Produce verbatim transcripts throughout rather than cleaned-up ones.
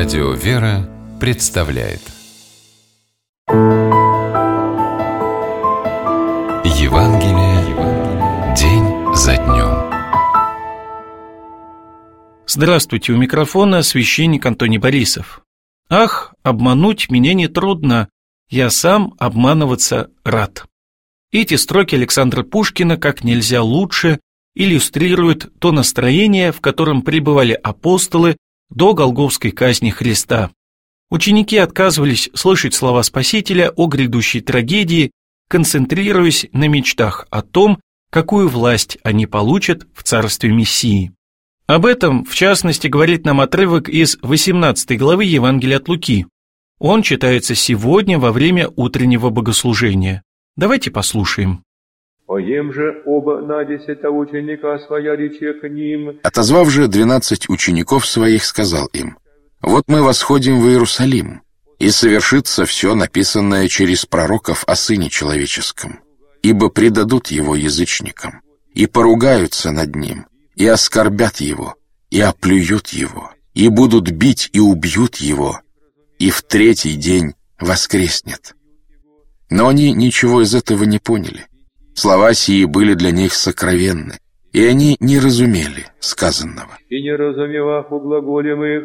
Радио «Вера» представляет Евангелие день за днем. Здравствуйте, у микрофона священник Антоний Борисов. Ах, обмануть меня нетрудно, я сам обманываться рад. Эти строки Александра Пушкина как нельзя лучше иллюстрируют то настроение, в котором пребывали апостолы до Голгофской казни Христа. Ученики отказывались слышать слова Спасителя о грядущей трагедии, концентрируясь на мечтах о том, какую власть они получат в царстве Мессии. Об этом, в частности, говорит нам отрывок из восемнадцатой главы Евангелия от Луки. Он читается сегодня во время утреннего богослужения. Давайте послушаем. «Поем же оба на десята ученика своя рече к ним». Отозвав же двенадцать учеников своих, сказал им: «Вот мы восходим в Иерусалим, и совершится все написанное через пророков о Сыне Человеческом, ибо предадут его язычникам, и поругаются над ним, и оскорбят его, и оплюют его, и будут бить и убьют его, и в третий день воскреснет». Но они ничего из этого не поняли. Слова сии были для них сокровенны, и они не разумели сказанного. «И не разумевах углаголем их».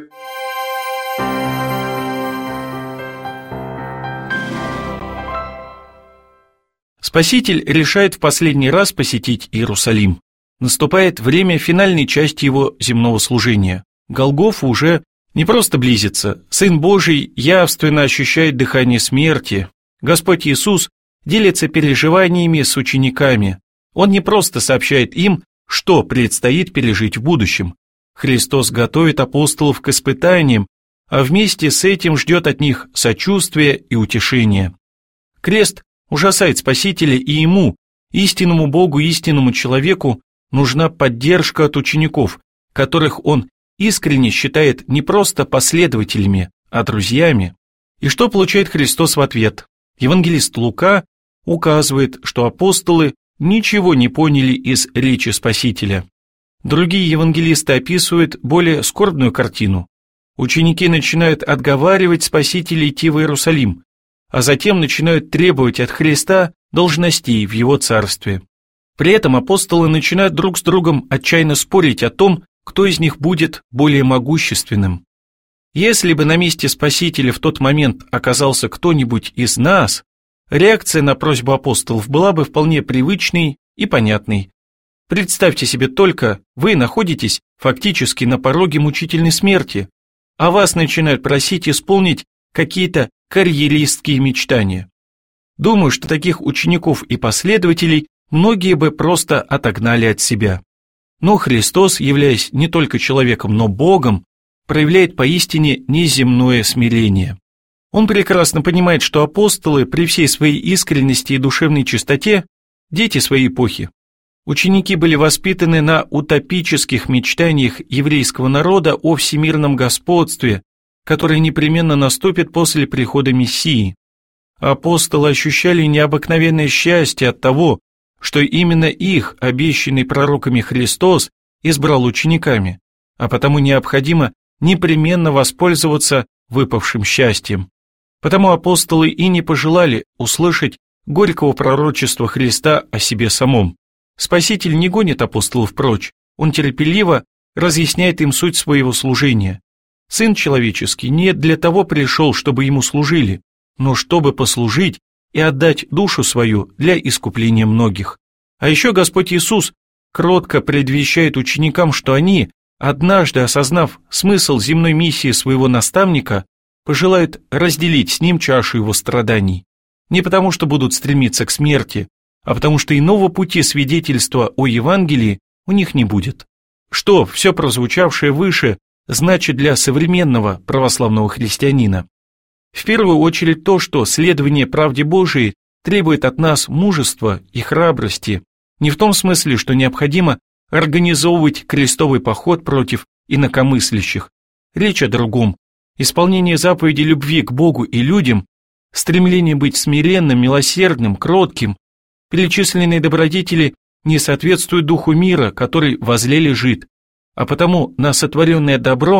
Спаситель решает в последний раз посетить Иерусалим. Наступает время финальной части его земного служения. Голгофа уже не просто близится. Сын Божий явственно ощущает дыхание смерти. Господь Иисус делится переживаниями с учениками. Он не просто сообщает им, что предстоит пережить в будущем. Христос готовит апостолов к испытаниям, а вместе с этим ждет от них сочувствия и утешения. Крест ужасает Спасителя, и ему, истинному Богу, истинному человеку, нужна поддержка от учеников, которых он искренне считает не просто последователями, а друзьями. И что получает Христос в ответ? Евангелист Лука указывает, что апостолы ничего не поняли из речи Спасителя. Другие евангелисты описывают более скорбную картину. Ученики начинают отговаривать Спасителя идти в Иерусалим, а затем начинают требовать от Христа должностей в его царстве. При этом апостолы начинают друг с другом отчаянно спорить о том, кто из них будет более могущественным. Если бы на месте Спасителя в тот момент оказался кто-нибудь из нас, реакция на просьбу апостолов была бы вполне привычной и понятной. Представьте себе только, вы находитесь фактически на пороге мучительной смерти, а вас начинают просить исполнить какие-то карьеристские мечтания. Думаю, что таких учеников и последователей многие бы просто отогнали от себя. Но Христос, являясь не только человеком, но Богом, проявляет поистине неземное смирение. Он прекрасно понимает, что апостолы при всей своей искренности и душевной чистоте – дети своей эпохи. Ученики были воспитаны на утопических мечтаниях еврейского народа о всемирном господстве, которое непременно наступит после прихода Мессии. Апостолы ощущали необыкновенное счастье от того, что именно их, обещанный пророками Христос, избрал учениками, а потому необходимо непременно воспользоваться выпавшим счастьем. Потому апостолы и не пожелали услышать горького пророчества Христа о себе самом. Спаситель не гонит апостолов прочь, он терпеливо разъясняет им суть своего служения. Сын человеческий не для того пришел, чтобы ему служили, но чтобы послужить и отдать душу свою для искупления многих. А еще Господь Иисус кротко предвещает ученикам, что они, однажды осознав смысл земной миссии своего наставника, пожелают разделить с ним чашу его страданий. Не потому, что будут стремиться к смерти, а потому что иного пути свидетельства о Евангелии у них не будет. Что все прозвучавшее выше значит для современного православного христианина? В первую очередь то, что следование правде Божией требует от нас мужества и храбрости, не в том смысле, что необходимо организовывать крестовый поход против инакомыслящих. Речь о другом. Исполнение заповеди любви к Богу и людям, стремление быть смиренным, милосердным, кротким, перечисленные добродетели не соответствуют духу мира, который возле лежит, а потому на сотворенное добро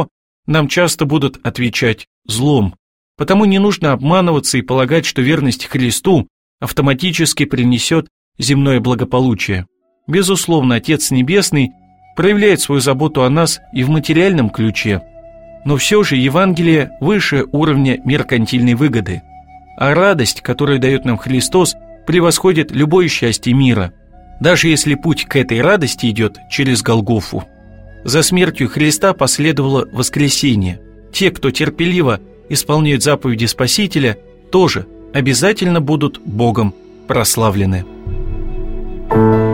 нам часто будут отвечать злом. Потому не нужно обманываться и полагать, что верность Христу автоматически принесет земное благополучие. Безусловно, Отец Небесный проявляет свою заботу о нас и в материальном ключе. Но все же Евангелие выше уровня меркантильной выгоды. А радость, которую дает нам Христос, превосходит любое счастье мира, даже если путь к этой радости идет через Голгофу. За смертью Христа последовало воскресение. Те, кто терпеливо исполняют заповеди Спасителя, тоже обязательно будут Богом прославлены.